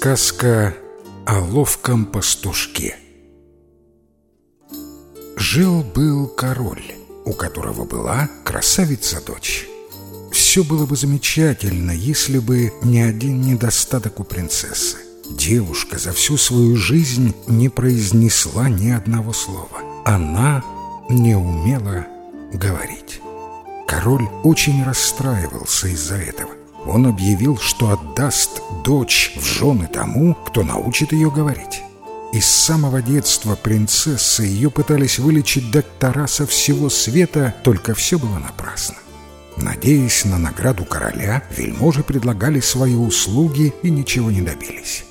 Сказка о ловком пастушке. Жил-был король, у которого была красавица-дочь. Все было бы замечательно, если бы не один недостаток у принцессы. Девушка за всю свою жизнь не произнесла ни одного слова. Она не умела говорить. Король очень расстраивался из-за этого. Он объявил, что отдаст дочь в жены тому, кто научит ее говорить. И с самого детства принцессы ее пытались вылечить доктора со всего света, только все было напрасно. Надеясь на награду короля, вельможи предлагали свои услуги и ничего не добились.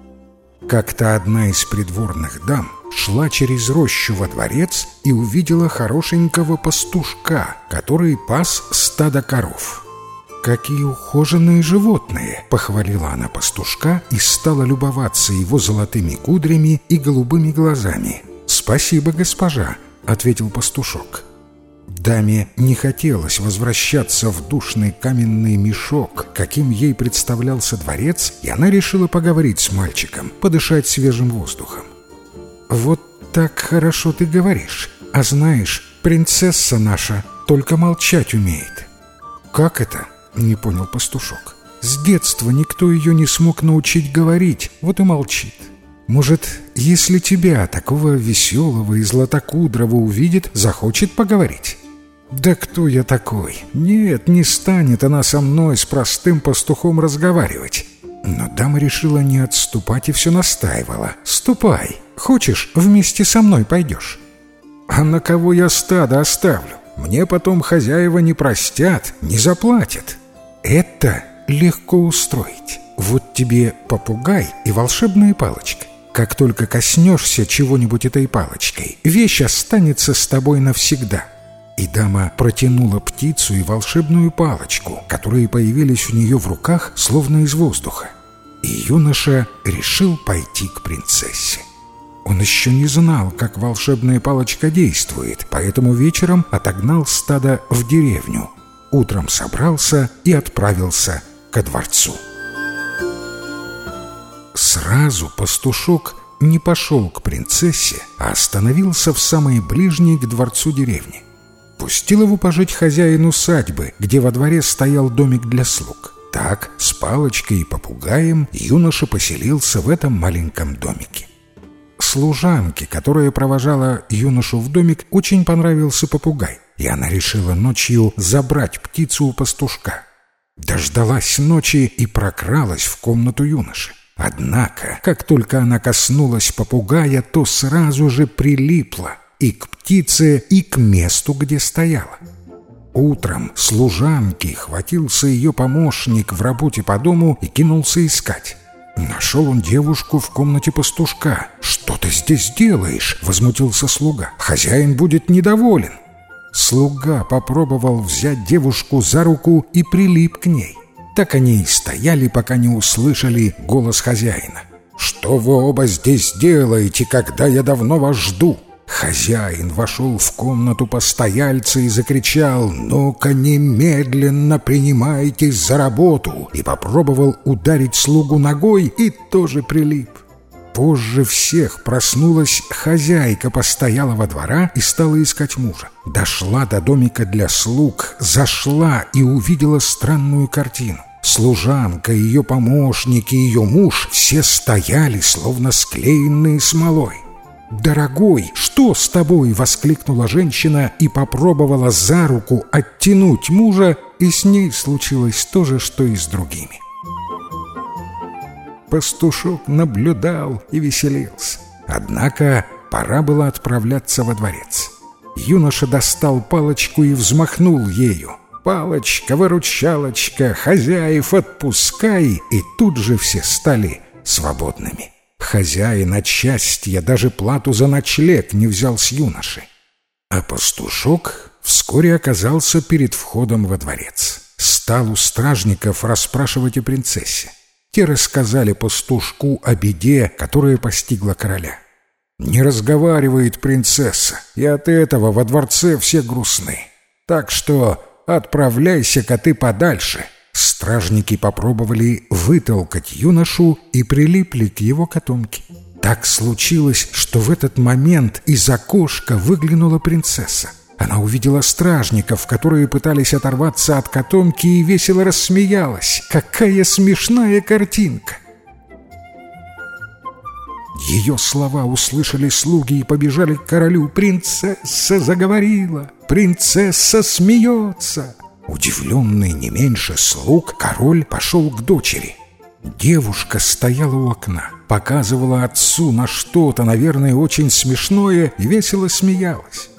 Как-то одна из придворных дам шла через рощу во дворец и увидела хорошенького пастушка, который пас стадо коров. «Какие ухоженные животные!» — похвалила она пастушка и стала любоваться его золотыми кудрями и голубыми глазами. «Спасибо, госпожа!» — ответил пастушок. Даме не хотелось возвращаться в душный каменный мешок, каким ей представлялся дворец, и она решила поговорить с мальчиком, подышать свежим воздухом. «Вот так хорошо ты говоришь, а знаешь, принцесса наша только молчать умеет». «Как это?» — не понял пастушок. «С детства никто ее не смог научить говорить, вот и молчит. Может, если тебя, такого веселого и златокудрого, увидит, захочет поговорить?» «Да кто я такой? Нет, не станет она со мной, с простым пастухом, разговаривать». Но дама решила не отступать и все настаивала. «Ступай, хочешь, вместе со мной пойдешь?» «А на кого я стадо оставлю? Мне потом хозяева не простят, не заплатят». «Это легко устроить. Вот тебе попугай и волшебная палочка. Как только коснешься чего-нибудь этой палочкой, вещь останется с тобой навсегда». И дама протянула птицу и волшебную палочку, которые появились у нее в руках, словно из воздуха. И юноша решил пойти к принцессе. Он еще не знал, как волшебная палочка действует, поэтому вечером отогнал стадо в деревню. Утром собрался и отправился ко дворцу. Сразу пастушок не пошел к принцессе, а остановился в самой ближней к дворцу деревни. Пустил его пожить хозяин усадьбы, где во дворе стоял домик для слуг. Так, с палочкой и попугаем, юноша поселился в этом маленьком домике. Служанке, которая провожала юношу в домик, очень понравился попугай, и она решила ночью забрать птицу у пастушка. Дождалась ночи и прокралась в комнату юноши. Однако, как только она коснулась попугая, то сразу же прилипла и к птице, и к месту, где стояла. Утром служанки хватился ее помощник в работе по дому и кинулся искать. Нашел он девушку в комнате пастушка. «Что ты здесь делаешь?» — возмутился слуга. «Хозяин будет недоволен». Слуга попробовал взять девушку за руку и прилип к ней. Так они и стояли, пока не услышали голос хозяина. «Что вы оба здесь делаете, когда я давно вас жду?» Хозяин вошел в комнату постояльца и закричал: «Ну-ка, немедленно принимайтесь за работу!» и попробовал ударить слугу ногой и тоже прилип. Позже всех проснулась хозяйка постоялого двора и стала искать мужа. Дошла до домика для слуг, зашла и увидела странную картину. Служанка, ее помощник и ее муж все стояли, словно склеенные смолой. «Дорогой, что с тобой?» — воскликнула женщина и попробовала за руку оттянуть мужа, и с ней случилось то же, что и с другими. Пастушок наблюдал и веселился. Однако пора было отправляться во дворец. Юноша достал палочку и взмахнул ею. «Палочка-выручалочка, хозяев отпускай!» И тут же все стали свободными. Хозяин от счастья даже плату за ночлег не взял с юноши. А пастушок вскоре оказался перед входом во дворец. Стал у стражников расспрашивать о принцессе. Те рассказали пастушку о беде, которая постигла короля. «Не разговаривает принцесса, и от этого во дворце все грустны. Так что отправляйся-ка ты подальше, Стражники попробовали вытолкать юношу и прилипли к его котомке. Так случилось, что в этот момент из окошка выглянула принцесса. Она увидела стражников, которые пытались оторваться от котомки, и весело рассмеялась. Какая смешная картинка! Ее слова услышали слуги и побежали к королю. «Принцесса заговорила! Принцесса смеется!» Удивленный не меньше слуг, король пошел к дочери. Девушка стояла у окна, показывала отцу на что-то, наверное, очень смешное, и весело смеялась.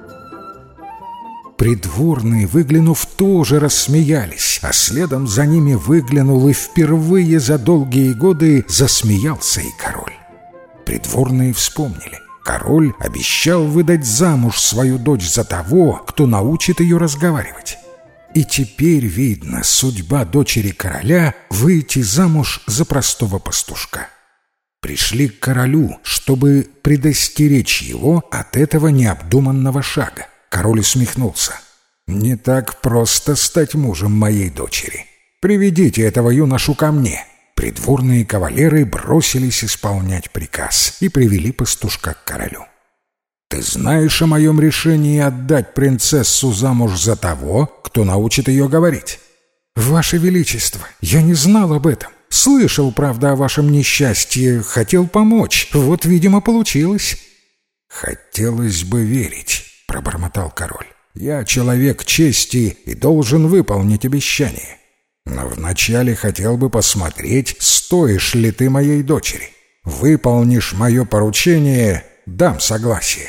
Придворные, выглянув, тоже рассмеялись, а следом за ними выглянул и впервые за долгие годы засмеялся и король. Придворные вспомнили. Король обещал выдать замуж свою дочь за того, кто научит ее разговаривать. И теперь, видно, судьба дочери короля — выйти замуж за простого пастушка. Пришли к королю, чтобы предостеречь его от этого необдуманного шага. Король усмехнулся. «Не так просто стать мужем моей дочери. Приведите этого юношу ко мне». Придворные кавалеры бросились исполнять приказ и привели пастушка к королю. «Ты знаешь о моем решении отдать принцессу замуж за того, кто научит ее говорить?» «Ваше Величество, я не знал об этом. Слышал, правда, о вашем несчастье, хотел помочь. Вот, видимо, получилось». «Хотелось бы верить», — пробормотал король. «Я человек чести и должен выполнить обещание. Но вначале хотел бы посмотреть, стоишь ли ты моей дочери. Выполнишь мое поручение, дам согласие».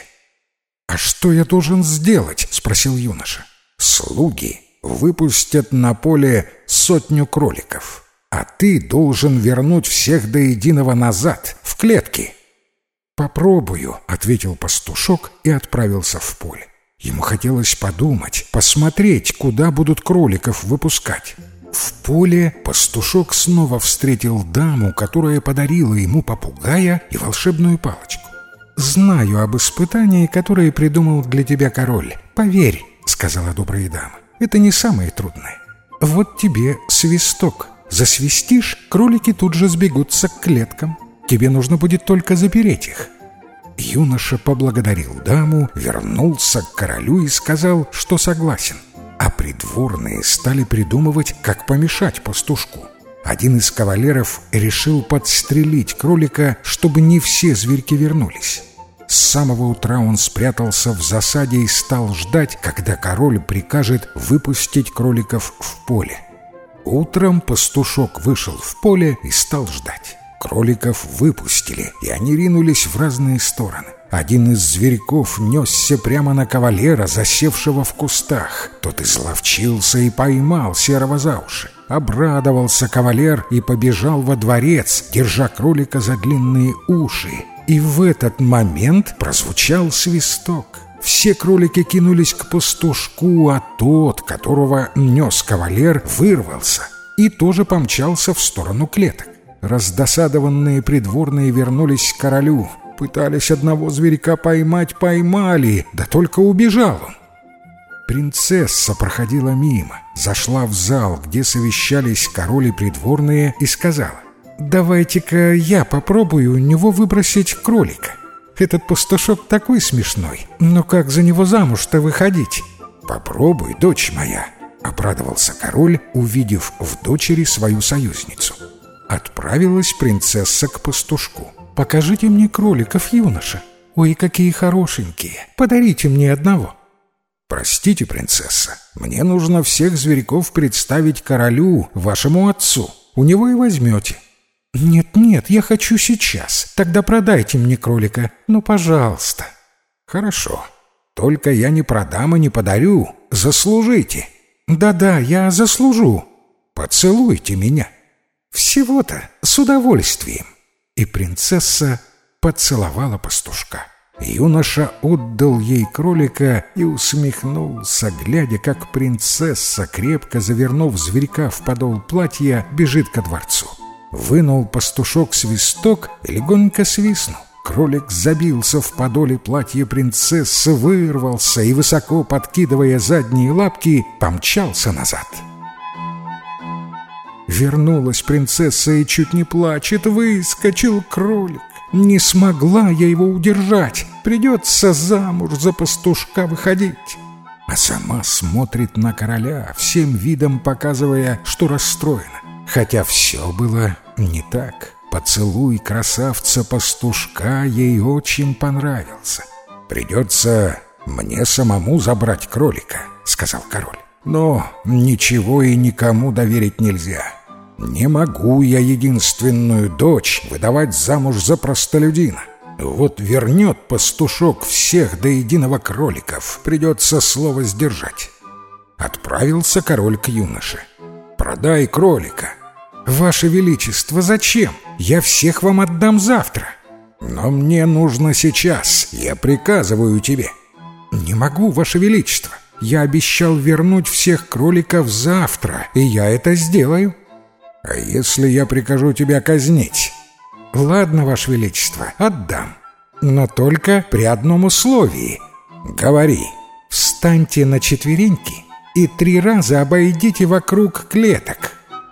«А что я должен сделать?» — спросил юноша. «Слуги выпустят на поле 100 кроликов, а ты должен вернуть всех до единого назад, в клетки». «Попробую», — ответил пастушок и отправился в поле. Ему хотелось подумать, посмотреть, куда будут кроликов выпускать. В поле пастушок снова встретил даму, которая подарила ему попугая и волшебную палочку. «Знаю об испытании, которое придумал для тебя король. Поверь», — сказала добрая дама, — «это не самое трудное. Вот тебе свисток. Засвистишь, кролики тут же сбегутся к клеткам. Тебе нужно будет только запереть их». Юноша поблагодарил даму, вернулся к королю и сказал, что согласен. А придворные стали придумывать, как помешать пастушку. Один из кавалеров решил подстрелить кролика, чтобы не все зверьки вернулись. С самого утра он спрятался в засаде и стал ждать, когда король прикажет выпустить кроликов в поле. Утром пастушок вышел в поле и стал ждать. Кроликов выпустили, и они ринулись в разные стороны. Один из зверьков несся прямо на кавалера, засевшего в кустах. Тот изловчился и поймал серого за уши. Обрадовался кавалер и побежал во дворец, держа кролика за длинные уши. И в этот момент прозвучал свисток. Все кролики кинулись к пастушку, а тот, которого нес кавалер, вырвался и тоже помчался в сторону клеток. Раздосадованные придворные вернулись к королю. Пытались одного зверька поймать, поймали, да только убежал он. Принцесса проходила мимо, зашла в зал, где совещались король и придворные, и сказала: «Давайте-ка я попробую у него выбросить кролика. Этот пастушок такой смешной, но как за него замуж-то выходить?» «Попробуй, дочь моя», — обрадовался король, увидев в дочери свою союзницу. Отправилась принцесса к пастушку. «Покажите мне кроликов, юноша. Ой, какие хорошенькие. Подарите мне одного». «Простите, принцесса, мне нужно всех зверьков представить королю, вашему отцу. У него и возьмете». «Нет-нет, я хочу сейчас. Тогда продайте мне кролика. Ну, пожалуйста». «Хорошо. Только я не продам и не подарю. Заслужите». «Да-да, я заслужу». «Поцелуйте меня». «Всего-то с удовольствием». И принцесса поцеловала пастушка. Юноша отдал ей кролика и усмехнулся, глядя, как принцесса, крепко завернув зверька в подол платья, бежит ко дворцу. Вынул пастушок свисток и легонько свистнул. Кролик забился в подоле платья принцессы, вырвался и, высоко подкидывая задние лапки, помчался назад. Вернулась принцесса и чуть не плачет. Выскочил кролик. Не смогла я его удержать. Придется замуж за пастушка выходить. А сама смотрит на короля, всем видом показывая, что расстроена. Хотя все было не так. Поцелуй красавца-пастушка ей очень понравился. «Придется мне самому забрать кролика», — сказал король. «Но ничего и никому доверить нельзя. Не могу я единственную дочь выдавать замуж за простолюдина. Вот вернет пастушок всех до единого кроликов, придется слово сдержать». Отправился король к юноше. «Продай кролика». «Ваше Величество, зачем? Я всех вам отдам завтра». «Но мне нужно сейчас, я приказываю тебе». «Не могу, Ваше Величество. Я обещал вернуть всех кроликов завтра, и я это сделаю». «А если я прикажу тебя казнить?» «Ладно, Ваше Величество, отдам. Но только при одном условии». «Говори». «Встаньте на четвереньки и 3 раза обойдите вокруг клеток».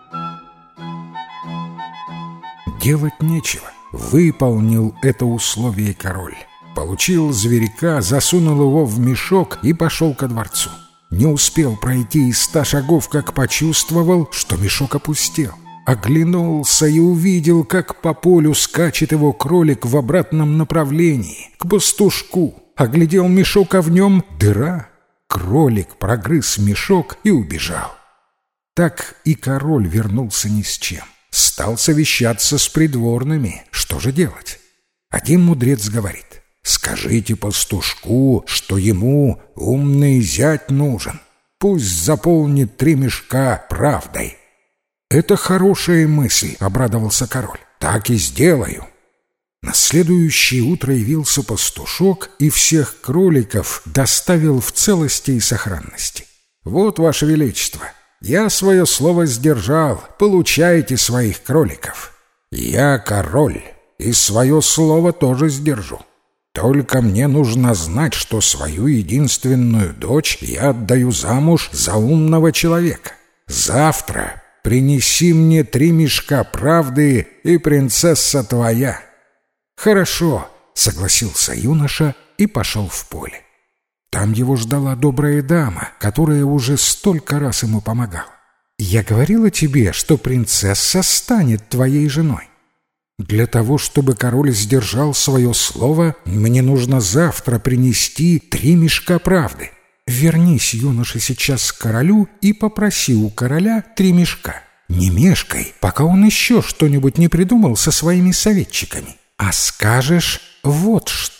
Делать нечего. Выполнил это условие король. Получил зверька, засунул его в мешок и пошел ко дворцу. Не успел пройти и 100 шагов, как почувствовал, что мешок опустел. Оглянулся и увидел, как по полю скачет его кролик в обратном направлении, к пастушку. Оглядел мешок, а в нем дыра. Кролик прогрыз мешок и убежал. Так и король вернулся ни с чем. Стал совещаться с придворными. Что же делать? Один мудрец говорит: «Скажите пастушку, что ему умный зять нужен. Пусть заполнит 3 мешка правдой». «Это хорошая мысль», — обрадовался король. «Так и сделаю». На следующее утро явился пастушок и всех кроликов доставил в целости и сохранности. «Вот, Ваше Величество, я свое слово сдержал, получайте своих кроликов. Я король, и свое слово тоже сдержу. Только мне нужно знать, что свою единственную дочь я отдаю замуж за умного человека. Завтра принеси мне 3 мешка правды, и принцесса твоя». «Хорошо», — согласился юноша и пошел в поле. Там его ждала добрая дама, которая уже столько раз ему помогала. «Я говорила тебе, что принцесса станет твоей женой. Для того, чтобы король сдержал свое слово, мне нужно завтра принести 3 мешка правды. Вернись, юноша, сейчас к королю и попроси у короля 3 мешка. Не мешкай, пока он еще что-нибудь не придумал со своими советчиками. А скажешь вот что».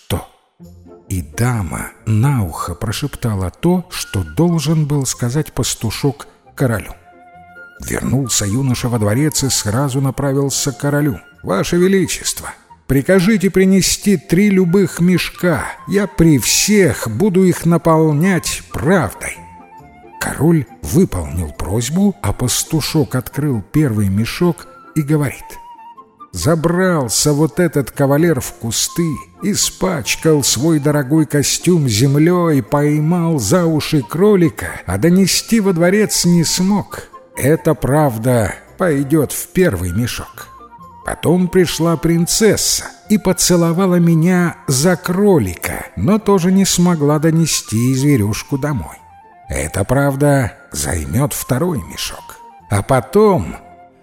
И дама на ухо прошептала то, что должен был сказать пастушок королю. Вернулся юноша во дворец и сразу направился к королю. «Ваше Величество, прикажите принести 3 любых мешка. Я при всех буду их наполнять правдой». Король выполнил просьбу, а пастушок открыл первый мешок и говорит: «Забрался вот этот кавалер в кусты, испачкал свой дорогой костюм землей, поймал за уши кролика, а донести во дворец не смог. Эта правда пойдет в первый мешок. Потом пришла принцесса и поцеловала меня за кролика, но тоже не смогла донести зверюшку домой. Эта правда займет второй мешок. А потом...»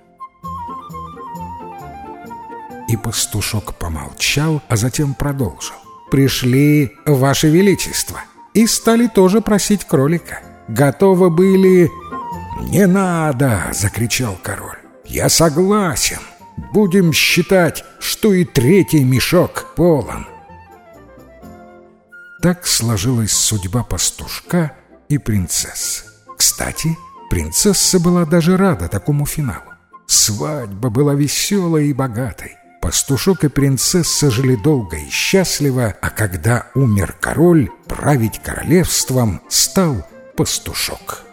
И пастушок помолчал, а затем продолжил: «Пришли, Ваше Величество, и стали тоже просить кролика. Готовы были...» «Не надо!» — закричал король. «Я согласен. Будем считать, что и 3-й мешок полон». Так сложилась судьба пастушка и принцессы. Кстати, принцесса была даже рада такому финалу. Свадьба была веселой и богатой. Пастушок и принцесса жили долго и счастливо, а когда умер король, править королевством стал пастушок.